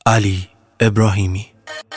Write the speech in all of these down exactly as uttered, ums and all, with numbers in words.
علی ابراهیمی.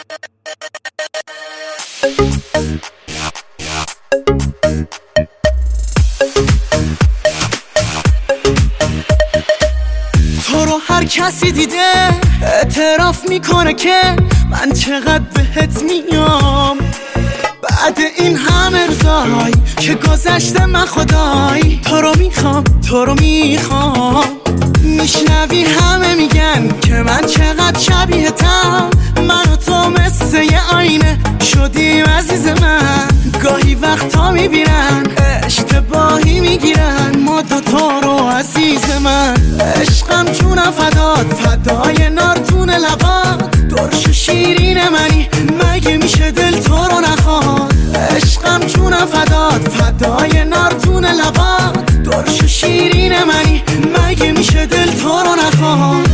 تو رو هر کسی دیده اعتراف میکنه که من چقدر بهت میام. بعد این همه روزایی که گذشته من خدایی تو رو میخوام تو رو میخوام. میشنوی همه میگن که من چقدر شبیهتم، من و تو مثل یه آینه شدیم عزیز من. گاهی وقتا میبینن اشتباهی میگیرن ما دوتا رو عزیز من. عشقم جونم فدات، فدای نارتون لبات، درش و شیرین منی مگه میشه دل تو رو نخواد. عشقم جونم فدات، فدای نارتون لبات، درش و شیرین منی مگه میشه دل تو رو نخواد.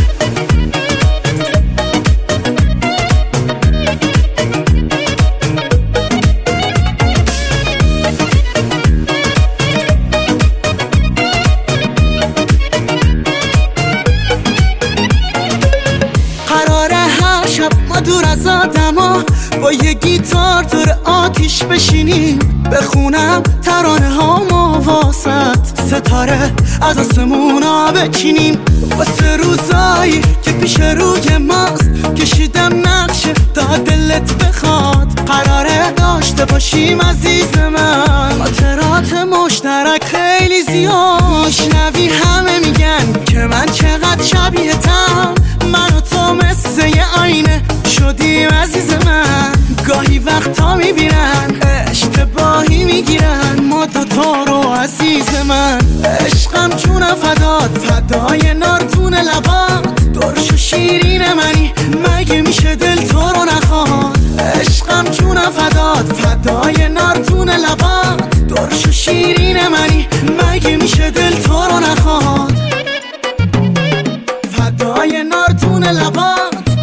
ما دور از آدما با یه گیتار دور آتیش بشینیم، بخونم ترانه ها ما واسط، ستاره از آسمونا بچینیم. واسه روزایی که پیش روی ماست کشیدم نقشه تا دلت بخواد. قراره داشته باشیم عزیز من خاطرات مشترک خیلی زیاد. میشنوی همه میگن که من چقدر شبیهتم، من و تو مثل یه آینه شدیم عزیز من. گاهی وقتا میبینن اشتباهی میگیرن ما دوتا رو عزیز من. عشقم جونم فدات، فدای نارتون لبات، درش و شیرین منی مگه میشه دل تو رو نخواد. عشقم جونم فدات، فدای نارتون لبات، درش و شیرین منی مگه میشه دل تو رو نخواد. فدای نارتون لبات.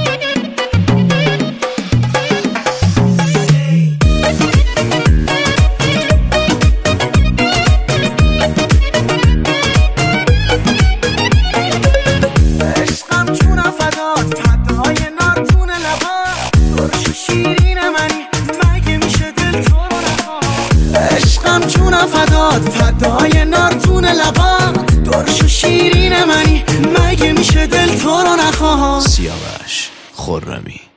جونم فدات، فدای نارتون لبات، درش و شیرین منی مگه میشه دل تو رو نخواد. سیاوش خرمی.